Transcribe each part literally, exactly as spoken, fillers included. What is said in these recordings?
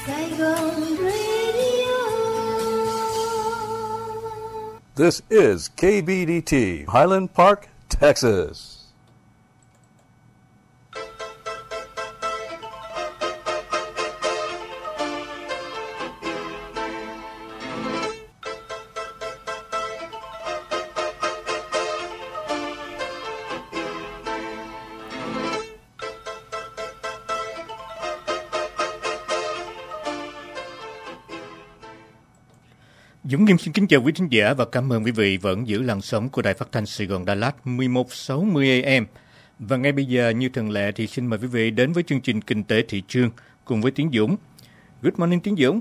Saigon Radio. This is K B D T, Highland Park, Texas. Dũng Nghiêm xin kính chào quý thính giả và cảm ơn quý vị vẫn giữ làn sóng của Đài Phát thanh Sài Gòn Đà Lạt mười một sáu mươi A M. Và ngay bây giờ như thường lệ thì xin mời quý vị đến với chương trình Kinh tế thị trường cùng với Tiến Dũng. Good morning Tiến Dũng.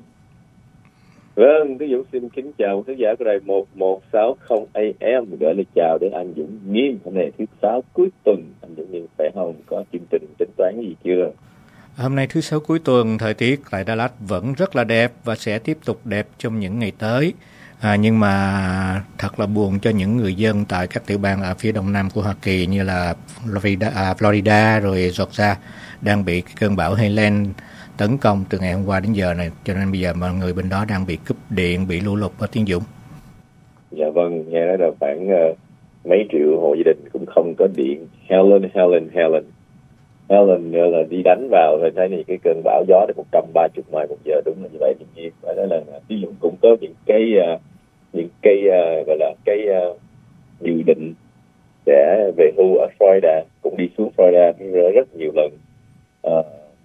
Vâng, Tiến Dũng xin kính chào khán giả của Đài một một sáu không A M, gửi lời chào đến anh Dũng Nghiêm. Hôm nay thứ sáu cuối tuần, anh Dũng Nghiêm khỏe không? Có chương trình tính toán gì chưa? Hôm nay thứ sáu cuối tuần, thời tiết tại Đà Lạt vẫn rất là đẹp và sẽ tiếp tục đẹp trong những ngày tới. À, nhưng mà thật là buồn cho những người dân tại các tiểu bang ở phía đông nam của Hoa Kỳ như là Florida, à, Florida rồi Georgia đang bị cơn bão Helene tấn công từ ngày hôm qua đến giờ này, cho nên bây giờ mọi người bên đó đang bị cúp điện, bị lũ lụt ở Tiến Dũng. Dạ vâng, nghe nói là khoảng uh, mấy triệu hộ gia đình cũng không có điện. Helen, Helen, Helen. Helen là đi đánh vào rồi thấy này cái cơn bão gió đến một trăm ba mươi mile một giờ, đúng là như vậy. Tuy nhiên phải nói là Tiến Dũng cũng có những cái uh, những cái uh, gọi là cái uh, dự định sẽ về hưu ở Florida, cũng đi xuống Florida rất nhiều lần. Uh,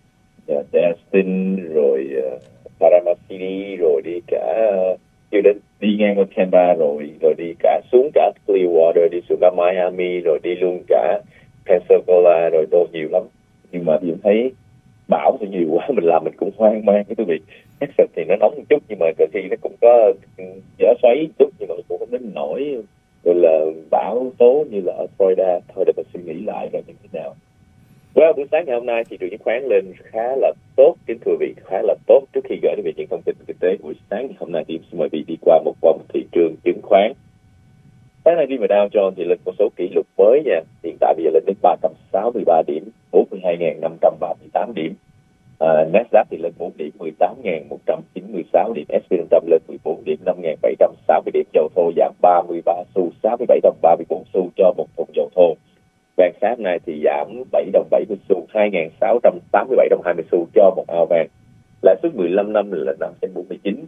Destin rồi uh, Panama City rồi đi cả uh, đến đi ngang qua Tampa rồi rồi đi cả xuống cả Clearwater, đi xuống cả Miami rồi đi luôn cả Pensacola rồi đâu nhiều lắm. Nhưng mà tôi thấy bão thì nhiều quá, mình làm mình cũng hoang mang cái việc Texas thì nó nóng một chút, nhưng mà đôi khi nó cũng có gió xoáy chút, nhưng mà cũng không đến nổi rồi là bão tố như là ở Florida. Thôi để mình suy nghĩ lại rồi như thế nào. Well, buổi sáng ngày hôm nay thì trường chứng khoán lên khá là tốt, kính thưa vị, khá là tốt. Trước khi gửi đến vị những thông tin kinh tế buổi sáng thì hôm nay thì xin mời vị đi qua một vòng thị trường chứng khoán. Sáng nay đi vào Dow Jones thì lên con số kỷ lục mới nha, hiện tại bây giờ lên đến ba trăm sáu mươi ba điểm, bốn mươi hai nghìn năm trăm ba mươi tám điểm. Uh, Nasdaq thì lên bốn điểm, mười tám nghìn một trăm chín mươi sáu điểm, ét and pê năm trăm lên mười bốn điểm, năm nghìn bảy trăm sáu mươi điểm. Dầu thô giảm ba mươi ba xu, sáu mươi bảy đồng ba mươi bốn xu cho một thùng dầu thô. Vàng sáng nay thì giảm bảy đồng bảy mươi xu, hai nghìn sáu trăm tám mươi bảy đồng hai mươi xu cho một ao vàng. Lãi suất mười lăm năm là năm phẩy bốn mươi chín,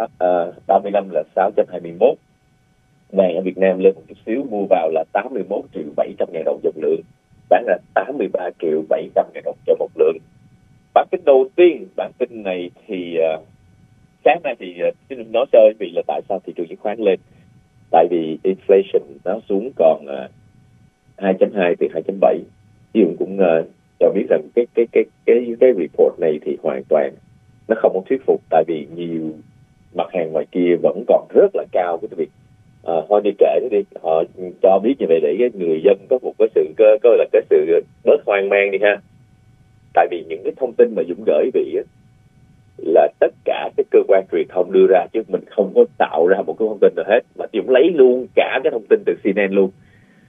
ba mươi năm là sáu phẩy hai mươi mốt. Vàng ở Việt Nam lên một chút xíu, mua vào là tám mươi mốt triệu bảy trăm ngàn đồng một lượng, bán là tám mươi ba triệu bảy trăm ngàn đồng cho một lượng. Bản tin đầu tiên, bản tin này thì uh, sáng nay thì uh, xin nói sơ vì là tại sao thị trường chứng khoán lên. Tại vì inflation nó xuống còn uh, hai phẩy hai từ hai phẩy bảy. Ví dụ cũng uh, cho biết rằng cái cái cái cái cái report này thì hoàn toàn nó không có thuyết phục, tại vì nhiều mặt hàng ngoài kia vẫn còn rất là cao. Cái việc uh, thôi đi kệ nó đi, họ cho biết như vậy để cái người dân có một cái sự cơ cơ là cái sự bớt hoang mang đi ha. Tại vì những cái thông tin mà Dũng gửi vị á, là tất cả cái cơ quan truyền thông đưa ra, chứ mình không có tạo ra một cái thông tin nào hết, mà Dũng lấy luôn cả cái thông tin từ xê en en luôn.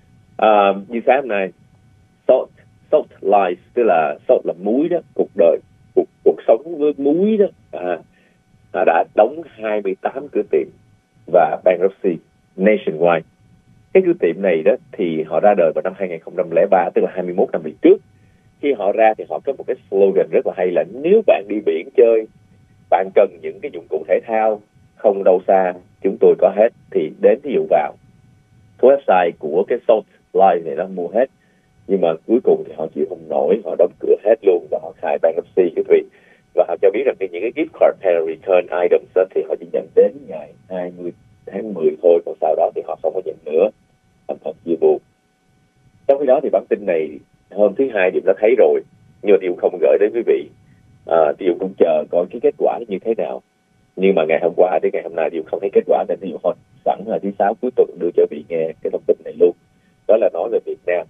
À, như sáng hôm nay, salt, salt life, tức là salt là muối đó, cuộc đời, cuộc, cuộc sống với muối đó, à, đã đóng hai mươi tám cửa tiệm và bankruptcy nationwide. Cái cửa tiệm này đó thì họ ra đời vào năm hai nghìn không trăm lẻ ba, tức là hai mươi mốt năm về trước. Khi họ ra thì họ có một cái slogan rất là hay là nếu bạn đi biển chơi, bạn cần những cái dụng cụ thể thao không đâu xa, chúng tôi có hết, thì đến ví dụ vào website của cái Salt Life này nó mua hết. Nhưng mà cuối cùng thì họ chịu không nổi, họ đóng cửa hết luôn và họ khai bankruptcy cái vị. Và họ cho biết rằng những cái gift card pay return items đó, thì họ chỉ nhận đến ngày hai mươi tháng mười thôi, còn sau đó thì họ không có nhận nữa. Thành thật chia buồn. Trong khi đó thì bản tin này hôm thứ hai Điệp đã thấy rồi, nhưng mà Điệp không gửi đến quý vị. À, Điệp cũng chờ coi cái kết quả như thế nào. Nhưng mà ngày hôm qua đến ngày hôm nay Điệp không thấy kết quả, nên Điệp thôi sẵn là thứ sáu cuối tuần đưa cho vị nghe cái thông tin này luôn. Đó là nói về Việt Nam.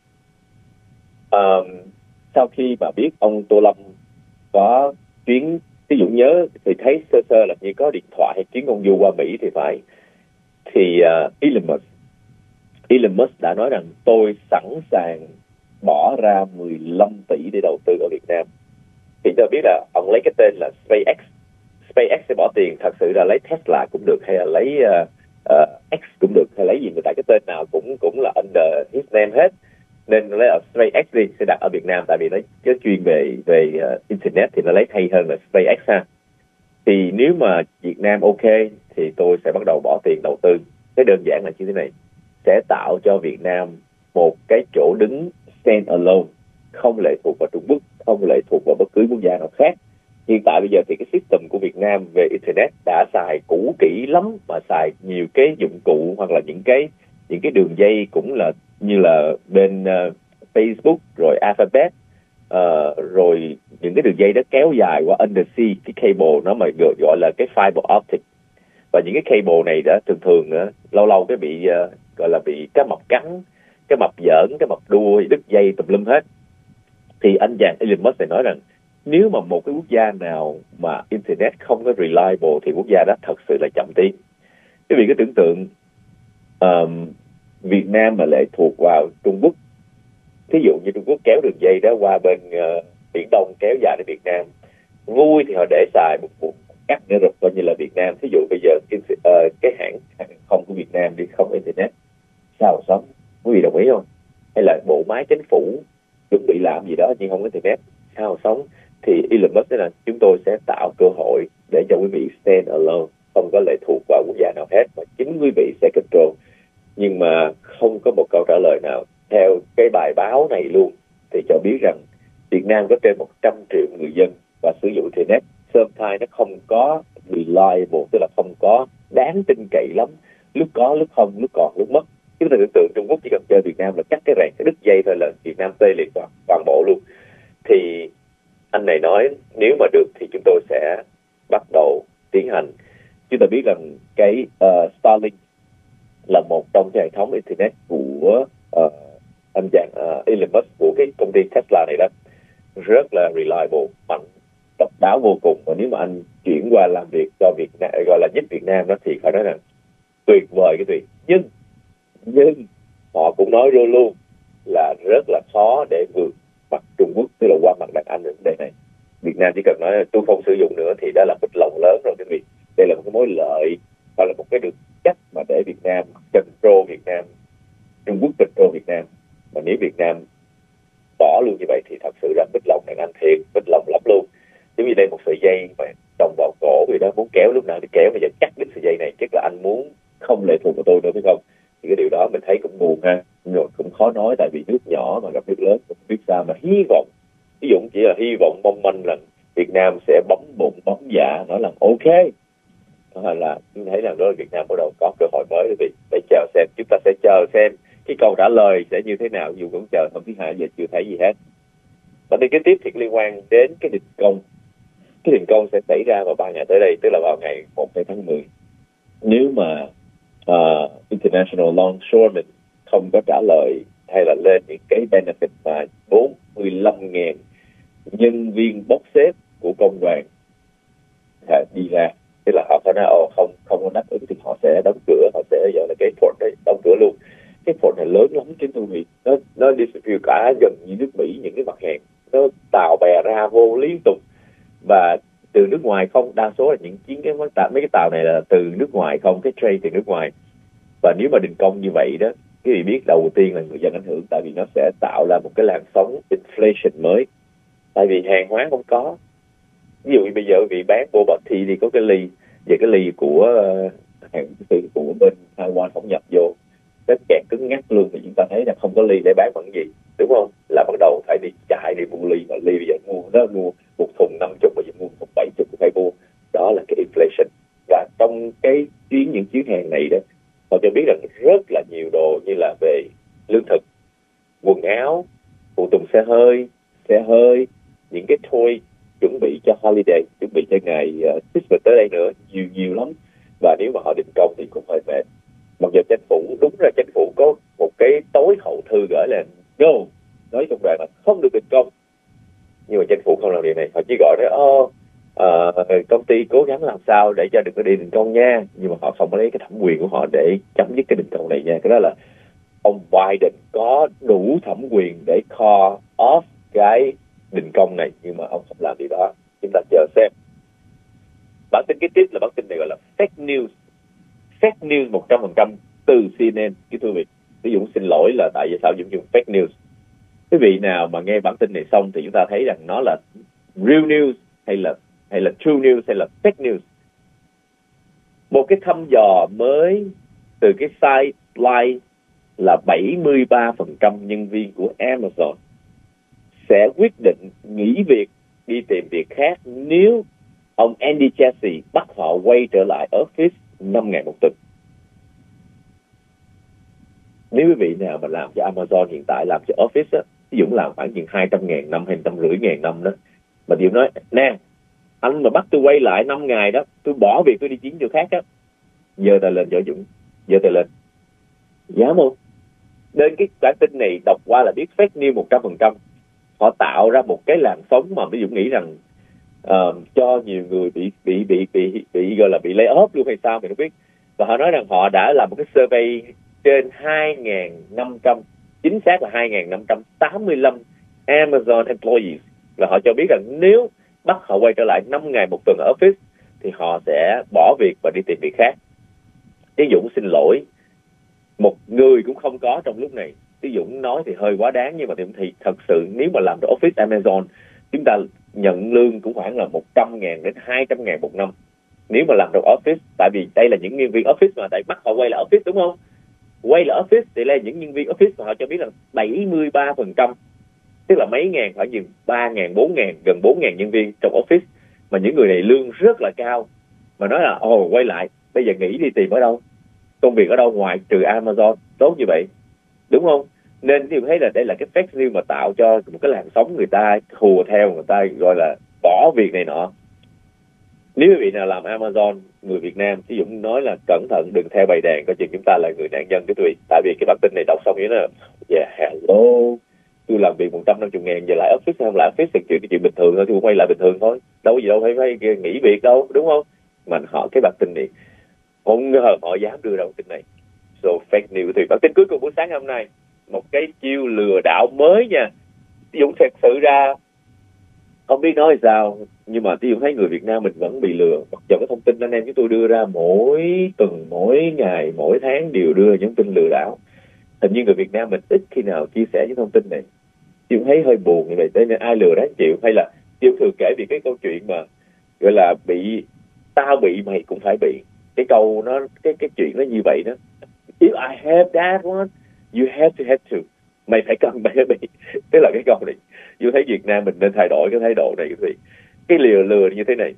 À, sau khi mà biết ông Tô Lâm có chuyến, ví dụ nhớ thì thấy sơ sơ là như có điện thoại hay chuyến công du qua Mỹ thì phải, thì uh, Elon Musk Elon Musk đã nói rằng tôi sẵn sàng bỏ ra mười lăm tỷ để đầu tư ở Việt Nam. Thì tôi biết là ông lấy cái tên là SpaceX. SpaceX sẽ bỏ tiền, thật sự là lấy Tesla cũng được, hay là lấy uh, uh, X cũng được, hay lấy gì, mà tại cái tên nào cũng cũng là under his name hết. Nên lấy ở SpaceX đi, sẽ đặt ở Việt Nam, tại vì nó cái chuyên về về uh, internet thì nó lấy hay hơn là SpaceX ha. Thì nếu mà Việt Nam ok thì tôi sẽ bắt đầu bỏ tiền đầu tư. Cái đơn giản là như thế này, sẽ tạo cho Việt Nam một cái chỗ đứng stand alone, không lệ thuộc vào Trung Quốc, không lệ thuộc vào bất cứ quốc gia nào khác. Hiện tại bây giờ thì cái system của Việt Nam về internet đã xài cũ kỹ lắm, mà xài nhiều cái dụng cụ hoặc là những cái những cái đường dây cũng là như là bên uh, Facebook rồi Alphabet, uh, rồi những cái đường dây đó kéo dài qua undersea, cái cable nó mà gọi, gọi là cái fiber optic. Và những cái cable này đã thường thường uh, lâu lâu cái bị uh, gọi là bị cá mập cắn, cái mập giỡn, cái mập đua, đứt dây tùm lum hết. Thì anh chàng Elon Musk này nói rằng nếu mà một cái quốc gia nào mà internet không có reliable thì quốc gia đó thật sự là chậm tiến. Quý vị cứ tưởng tượng um, Việt Nam mà lệ thuộc vào Trung Quốc, thí dụ như Trung Quốc kéo đường dây đó qua bên uh, Biển Đông kéo dài đến Việt Nam, vui thì họ để xài một cuộc cắt nữa rồi coi như là Việt Nam. Thí dụ bây giờ uh, cái hãng hàng không của Việt Nam đi không internet, sao sống? Quý vị đồng ý không? Hay là bộ máy chính phủ chuẩn bị làm gì đó nhưng không có internet, sao sống? Thì Elon Musk nói là chúng tôi sẽ tạo cơ hội để cho quý vị stand alone, không có lệ thuộc vào quốc gia nào hết, mà chính quý vị sẽ control. Nhưng mà không có một câu trả lời nào theo cái bài báo này luôn thì cho biết rằng Việt Nam có trên một trăm triệu người dân và sử dụng internet. Sometimes nó không có reliable, tức là không có đáng tin cậy lắm, lúc có lúc không, lúc còn lúc mất. Chúng ta tưởng tượng Trung Quốc chỉ cần chơi Việt Nam là cắt cái rạn, cái đứt dây thôi là Việt Nam tê liệt toàn, toàn bộ luôn. Thì anh này nói nếu mà được thì chúng tôi sẽ bắt đầu tiến hành. Chúng ta biết rằng cái uh, Starlink là một trong cái hệ thống internet của uh, anh chàng uh, Elon Musk, của cái công ty Tesla này đó, rất là reliable, mạnh, độc đáo vô cùng. Và nếu mà anh chuyển qua làm việc cho Việt Nam, gọi là giúp Việt Nam đó, thì phải nói rằng tuyệt vời cái tuyệt. Nhưng nhưng họ cũng nói luôn luôn là rất là khó để vượt mặt Trung Quốc, tức là qua mặt đàn Anh ở vấn đề này. Việt Nam chỉ cần nói là tôi không sử dụng nữa thì đã là bích lòng lớn rồi. Cái việc đây là một cái mối lợi, hoặc là một cái được chắc mà để Việt Nam control Việt Nam, Trung Quốc control Việt Nam. Mà nếu Việt Nam bỏ luôn như vậy thì thật sự là bích lòng đàn Anh thiệt, bích lòng lắm luôn. Giống như đây một sợi dây mà trồng vào cổ vậy đó, muốn kéo lúc nào thì kéo, bây giờ chắc đứt sợi dây này, chắc là anh muốn không lệ thuộc vào tôi nữa, phải không? Thì cái điều đó mình thấy cũng buồn ha, rồi cũng khó nói, tại vì nước nhỏ mà gặp nước lớn cũng biết sao. Mà hy vọng, ví dụ chỉ là hy vọng mong manh rằng Việt Nam sẽ bấm bụng bấm dạ nói là ok, hoặc là chúng thấy rằng đó là Việt Nam bắt đầu có cơ hội mới. Thì để chờ xem, chúng ta sẽ chờ xem cái câu trả lời sẽ như thế nào, dù cũng chờ hôm thứ Hai giờ chưa thấy gì hết. Và tin kế tiếp thì liên quan đến cái đình công. Cái đình công sẽ xảy ra vào ba ngày tới đây, tức là vào ngày một tháng mười. Nếu mà uh, International Longshoremen không có trả lời hay là lên những cái benefit mà bốn mươi lăm nghìn nhân viên bốc xếp của công đoàn đi ra, tức là họ phải nói ồ không không có đáp ứng thì họ sẽ đóng cửa, họ sẽ gọi là cái port đấy đóng cửa luôn. Cái port này lớn lắm trên tôi nghĩ, nó nó distribute cả gần như nước Mỹ những cái mặt hàng, nó tàu bè ra vô liên tục, và từ nước ngoài không, đa số là những chuyến cái mấy cái tàu này là từ nước ngoài không, cái trade từ nước ngoài. Và nếu mà đình công như vậy đó, cái gì biết đầu tiên là người dân ảnh hưởng, tại vì nó sẽ tạo ra một cái làn sóng inflation mới, tại vì hàng hóa không có. Ví dụ như bây giờ vị bán boba tea thì có cái ly, về cái ly của uh, hàng của bên Taiwan không nhập vô, rất kẹt cứng ngắc luôn, thì chúng ta thấy là không có ly để bán bằng gì, đúng không? Là bắt đầu phải đi chạy đi mua ly, mà ly bây giờ mua nó mua một thùng năm chục, bây giờ mua một bảy chục phải mua. Đó là cái inflation. Và trong cái chuyến những chuyến hàng này đó, họ cho biết rằng rất là nhiều đồ như là về lương thực, quần áo, phụ tùng xe hơi, xe hơi, những cái toy chuẩn bị cho holiday, chuẩn bị cho ngày uh, Christmas tới đây nữa, nhiều nhiều lắm. Và nếu mà họ đình công thì cũng hơi mệt. Mặc dù chính phủ, đúng ra chính phủ có một cái tối hậu thư gửi là no, nói trong đoàn là không được đình công, nhưng mà chính phủ không làm điều này. Họ chỉ gọi nói ô uh, công ty cố gắng làm sao để cho đừng có đi đình công nha, nhưng mà họ không có lấy cái thẩm quyền của họ để chấm dứt cái đình công này nha. Cái đó là ông Biden có đủ thẩm quyền để call off cái đình công này, nhưng mà ông không làm điều đó. Chúng ta chờ xem. Bản tin kế tiếp là bản tin này gọi là fake news. Fake news một trăm phần trăm từ xê en en, kính thưa quý vị. Ví dụ xin lỗi là tại vì sao Dũng dùng fake news. Quý vị nào mà nghe bản tin này xong thì chúng ta thấy rằng nó là real news hay là hay là true news hay là fake news. Một cái thăm dò mới từ cái site Live là bảy mươi ba phần trăm nhân viên của Amazon sẽ quyết định nghỉ việc đi tìm việc khác nếu ông Andy Jassy bắt họ quay trở lại office năm ngày một tuần. Nếu quý vị nào mà làm cho Amazon hiện tại, làm cho office á, ví dụ làm khoảng chừng hai trăm ngàn năm hay một trăm rưỡi ngàn năm đó, mà Diệu nói, nè, anh mà bắt tôi quay lại năm ngày đó, tôi bỏ việc tôi đi chiến chỗ khác á, giơ tay lên cho Dũng, giơ tay lên. Dám không? Đến cái bản tin này đọc qua là biết fake news một trăm phần trăm. Họ tạo ra một cái làn sóng mà ví dụ nghĩ rằng uh, cho nhiều người bị bị bị bị bị gọi là bị lay off luôn hay sao mình không biết. Và họ nói rằng họ đã làm một cái survey trên hai nghìn năm trăm, chính xác là hai nghìn năm trăm tám mươi lăm Amazon employees, và họ cho biết rằng nếu bắt họ quay trở lại năm ngày một tuần ở office thì họ sẽ bỏ việc và đi tìm việc khác. Cái Dũng xin lỗi, một người cũng không có trong lúc này. Cái Dũng nói thì hơi quá đáng, nhưng mà thì thật sự nếu mà làm được office Amazon, chúng ta nhận lương cũng khoảng là một trăm ngàn đến hai trăm ngàn một năm. Nếu mà làm được office, tại vì đây là những nhân viên office mà, tại bắt họ quay lại office đúng không? Quay lại office thì là những nhân viên office mà họ cho biết là bảy mươi ba phần trăm, tức là mấy ngàn, khoảng chừng ba ngàn, bốn ngàn, gần bốn ngàn nhân viên trong office, mà những người này lương rất là cao, mà nói là ồ quay lại, bây giờ nghỉ đi tìm ở đâu, công việc ở đâu ngoài trừ Amazon, tốt như vậy, đúng không? Nên tôi thấy là đây là cái fake news mà tạo cho một cái làn sóng người ta hùa theo, người ta gọi là bỏ việc này nọ. Nếu quý vị nào làm Amazon, người Việt Nam, ví dụ nói là cẩn thận đừng theo bầy đàn, coi chừng chúng ta là người nạn nhân cái quý vị. Tại vì cái bản tin này đọc xong như là yeah, hello, tôi làm việc một trăm năm mươi ngàn giờ lại office, không lại office thì chuyện cái chuyện bình thường thôi, tôi quay lại bình thường thôi, đâu có gì đâu phải phải nghỉ việc đâu, đúng không? Mà họ cái bản tin này không ngờ họ dám đưa ra bản tin này. So fake news. Thì bản tin cuối cùng buổi sáng hôm nay, một cái chiêu lừa đảo mới nha. Dũng thật sự ra không biết nói sao, nhưng mà Dũng thấy người Việt Nam mình vẫn bị lừa. Mặc dù cái thông tin anh em chúng tôi đưa ra mỗi tuần, mỗi ngày, mỗi tháng đều đưa những tin lừa đảo. Hình như người Việt Nam mình ít khi nào chia sẻ những thông tin này. Dũng thấy hơi buồn như vậy. Thế nên ai lừa đáng chịu, hay là Dũng thường kể về cái câu chuyện mà gọi là bị tao bị mày cũng phải bị. Cái câu nó cái cái chuyện nó như vậy đó. If I have that one, you have to have to. Mày phải cần, mày phải bị. Tức là cái câu này. Dũng thấy Việt Nam mình nên thay đổi cái thái độ này. Thì cái lừa lừa như thế này.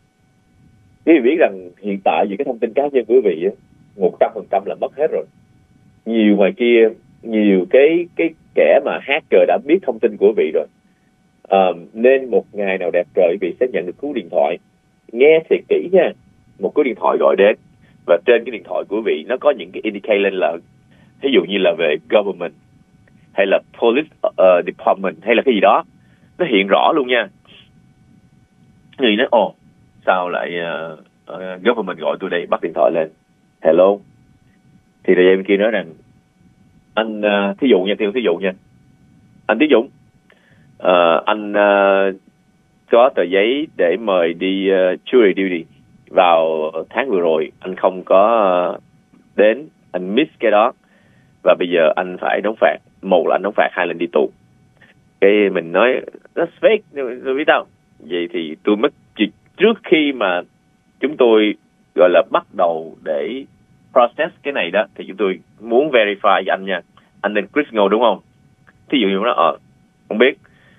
Quý vị biết rằng hiện tại vì cái thông tin cá nhân của quý vị á, một trăm phần trăm là mất hết rồi. Nhiều ngoài kia, nhiều cái cái kẻ mà hacker đã biết thông tin của quý vị rồi. À, nên một ngày nào đẹp trời quý vị sẽ nhận được cú điện thoại. Nghe thiệt kỹ nha. Một cú điện thoại gọi đến, và trên cái điện thoại của quý vị nó có những cái indicator lên là ví dụ như là về government hay là police uh, department hay là cái gì đó, nó hiện rõ luôn nha. Người nói ồ sao lại uh, uh, government gọi tôi đây, bắt điện thoại lên, hello, thì rồi em kia nói rằng anh uh, thí dụ nha, thí, thí dụ nha anh Tiến Dũng, uh, anh uh, có tờ giấy để mời đi uh, jury duty vào tháng vừa rồi, anh không có uh, đến, anh miss cái đó, và bây giờ anh phải đóng phạt, một là anh đóng phạt, hai là anh đi tù. Cái mình nói that's fake, tôi biết đâu. Vậy thì tôi mất, trước khi mà chúng tôi gọi là bắt đầu để process cái này đó, thì chúng tôi muốn verify với anh nha, anh tên Chris Ngô đúng không? Thí dụ như nó ờ không biết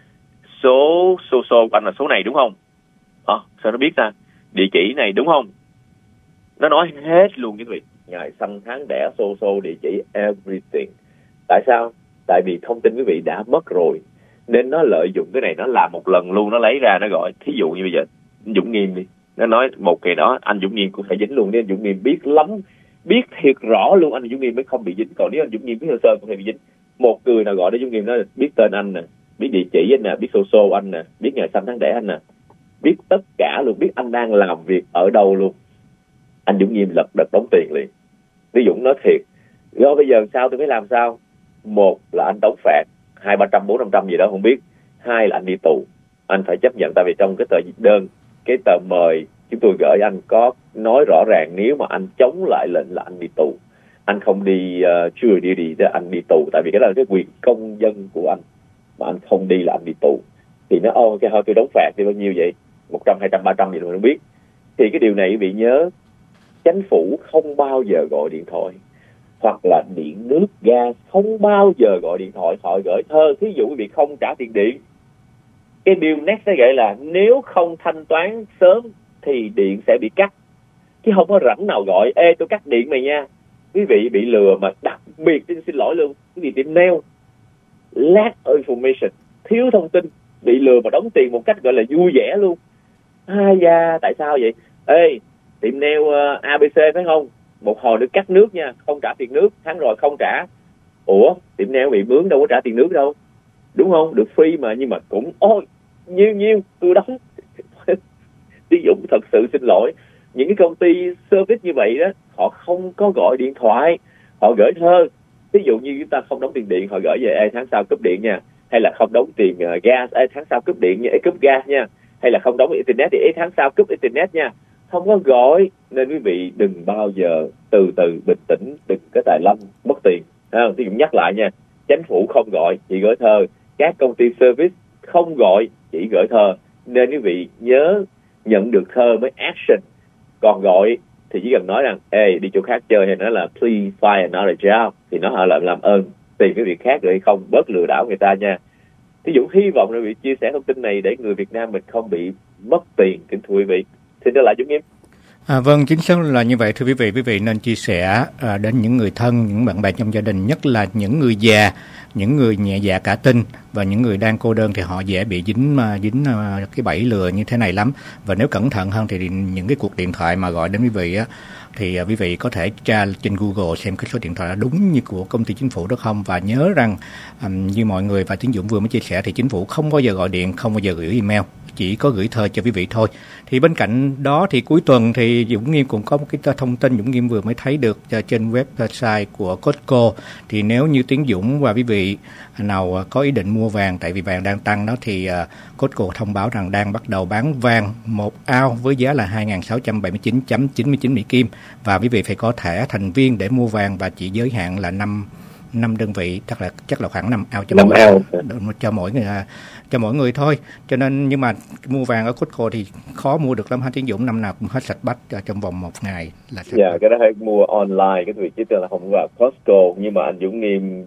số số số của anh là số này đúng không? Ờ à, sao nó biết ta? Địa chỉ này đúng không? Nó nói hết luôn quý vị, ngày sinh tháng đẻ, số số, địa chỉ, everything. Tại sao? Tại vì thông tin quý vị đã mất rồi, nên nó lợi dụng cái này, nó làm một lần luôn, nó lấy ra, nó gọi. Thí dụ như bây giờ Dũng Nghiêm đi, nó nói một ngày đó anh Dũng Nghiêm cũng phải dính luôn, nên anh Dũng Nghiêm biết lắm, biết thiệt rõ luôn, anh Dũng Nghiêm mới không bị dính. Còn nếu anh Dũng Nghiêm biết sơ sơ cũng phải bị dính. Một người nào gọi đến Dũng Nghiêm nó biết tên anh nè, biết địa chỉ anh nè, biết số số anh nè, biết ngày sinh tháng đẻ anh nè, biết tất cả luôn, biết anh đang làm việc ở đâu luôn, anh Dũng Nghiêm lật đật đóng tiền liền. Ví Dũng nói thiệt, rồi bây giờ sao tôi phải làm sao? Một là anh đóng phạt hai ba trăm bốn năm trăm gì đó không biết, hai là anh đi tù. Anh phải chấp nhận, tại vì trong cái tờ đơn, cái tờ mời chúng tôi gửi anh có nói rõ ràng nếu mà anh chống lại lệnh là anh đi tù. Anh không đi uh, chưa đi đi anh đi tù, tại vì cái đó là cái quyền công dân của anh, mà anh không đi là anh đi tù. Thì nó ô cái thôi tôi đóng phạt thì bao nhiêu vậy, một trăm, hai trăm, ba trăm gì tôi không biết. Thì cái điều này bị nhớ, chính phủ không bao giờ gọi điện thoại, hoặc là điện nước gas không bao giờ gọi điện thoại, họ gửi thơ. Thí dụ bị không trả tiền điện, cái điều next sẽ gọi là nếu không thanh toán sớm thì điện sẽ bị cắt, chứ không có rảnh nào gọi ê tôi cắt điện mày nha. Quý vị bị lừa, mà đặc biệt xin xin lỗi luôn, quý vị tiệm nail lack information, thiếu thông tin, bị lừa mà đóng tiền một cách gọi là vui vẻ luôn. Ai da, tại sao vậy? Ê, tiệm nail uh, a bê xê phải không? Một hồi được cắt nước nha, không trả tiền nước, tháng rồi không trả. Ủa, tiệm nail bị mướn đâu có trả tiền nước đâu, đúng không? Được free mà, nhưng mà cũng ôi nhiêu nhiêu tôi đóng. Ví dụ thật sự xin lỗi, những cái công ty service như vậy đó, họ không có gọi điện thoại, họ gửi thơ. Ví dụ như chúng ta không đóng tiền điện, họ gửi về ê tháng sau cúp điện nha, hay là không đóng tiền uh, gas, ê tháng sau cúp điện nha, ê cúp gas nha, hay là không đóng internet thì ê tháng sau cúp internet nha. Không có gọi, nên quý vị đừng bao giờ, từ từ bình tĩnh, đừng có tài lâm mất tiền. Không? Tôi cũng nhắc lại nha, chính phủ không gọi, chỉ gửi thơ. Các công ty service không gọi, chỉ gửi thơ. Nên quý vị nhớ nhận được thơ mới action. Còn gọi thì chỉ cần nói rằng ê đi chỗ khác chơi, hay nói là please find another job, thì nó họ làm làm ơn tìm cái việc khác rồi hay không, bớt lừa đảo người ta nha. Ví dụ hy vọng là vị chia sẻ thông tin này để người Việt Nam mình không bị mất tiền, kính thưa quý vị. Xin trở lại Dũng Nghiêm. À, vâng, chính xác là như vậy thưa quý vị. Quý vị nên chia sẻ à, đến những người thân, những bạn bè trong gia đình, nhất là những người già, những người nhẹ dạ cả tin và những người đang cô đơn, thì họ dễ bị dính dính cái bẫy lừa như thế này lắm. Và nếu cẩn thận hơn thì những cái cuộc điện thoại mà gọi đến quý vị á, thì quý vị có thể tra trên Google xem cái số điện thoại là đúng như của công ty chính phủ đó không. Và nhớ rằng um, như mọi người và Tiến Dũng vừa mới chia sẻ thì chính phủ không bao giờ gọi điện, không bao giờ gửi email, chỉ có gửi thơ cho quý vị thôi. Thì bên cạnh đó thì cuối tuần thì Dũng Nghiêm cũng có một cái thông tin Dũng Nghiêm vừa mới thấy được trên website của Costco. Thì nếu như Tiến Dũng và quý vị nào có ý định mua vàng, tại vì vàng đang tăng đó, thì Costco thông báo rằng đang bắt đầu bán vàng một ounce với giá là hai nghìn sáu trăm bảy mươi chín phẩy chín mươi chín Mỹ Kim, và quý vị phải có thẻ thành viên để mua vàng, và chỉ giới hạn là năm năm đơn vị, chắc là chắc là khoảng năm ounce cho mỗi cho mỗi người cho mỗi người thôi. Cho nên nhưng mà mua vàng ở Costco thì khó mua được lắm ha Tiến Dũng, năm nào cũng hết sạch bách trong vòng một ngày là sạch. Dạ, cái đó hay mua online, cái vị trí tên là không vào Costco. Nhưng mà anh Dũng Nghiêm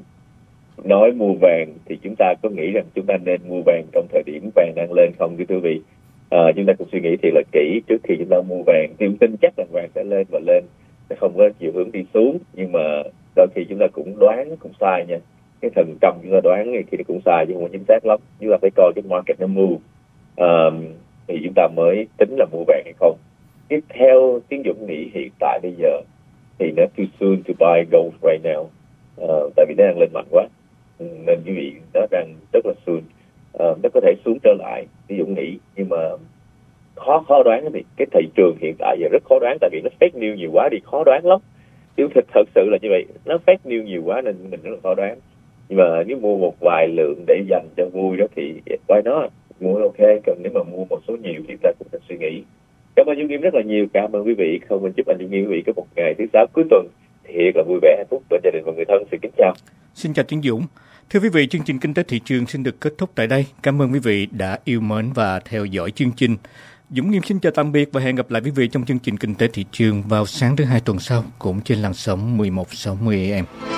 nói mua vàng thì chúng ta có nghĩ rằng chúng ta nên mua vàng trong thời điểm vàng đang lên không thưa quý vị? À, chúng ta cũng suy nghĩ thiệt là kỹ trước khi chúng ta mua vàng. Thì tôi tin chắc là vàng sẽ lên và lên, sẽ không có chiều hướng đi xuống, nhưng mà đôi khi chúng ta cũng đoán cũng sai nha. Cái thần công chúng ta đoán thì khi cũng sai chứ không có chính xác lắm. Chúng ta phải coi cái market nó move um, thì chúng ta mới tính là mua vàng hay không. Tiếp theo Tiến Dũng nghĩ hiện tại bây giờ thì nó too soon to buy gold right now, uh, tại vì nó đang lên mạnh quá, nên quý vị nó đang rất là soon. Uh, nó có thể xuống trở lại, Tiến Dũng nghĩ, nhưng mà khó khó đoán. Thì cái thị trường hiện tại giờ rất khó đoán, tại vì nó fake news nhiều quá đi, khó đoán lắm. Điều thật thật sự là như vậy, nó fake news nhiều quá nên mình rất là khó đoán. Nhưng mà nếu mua một vài lượng để dành cho vui đó thì why not, mua ok. Còn nếu mà mua một số nhiều thì ta cũng phải suy nghĩ. Cảm ơn Dung Nghiêm rất là nhiều, cảm ơn quý vị. Không mình chúc anh Dung Nghiêm quý vị có một ngày thứ sáu cuối tuần thiệt là vui vẻ, hạnh phúc bên gia đình và người thân. Xin kính chào. Xin chào Tiến Dũng. Thưa quý vị, chương trình Kinh tế thị trường xin được kết thúc tại đây. Cảm ơn quý vị đã yêu mến và theo dõi chương trình. Dũng Nghiêm xin chào tạm biệt và hẹn gặp lại quý vị trong chương trình Kinh tế thị trường vào sáng thứ hai tuần sau, cũng trên làn sóng mười một sáu mươi A M.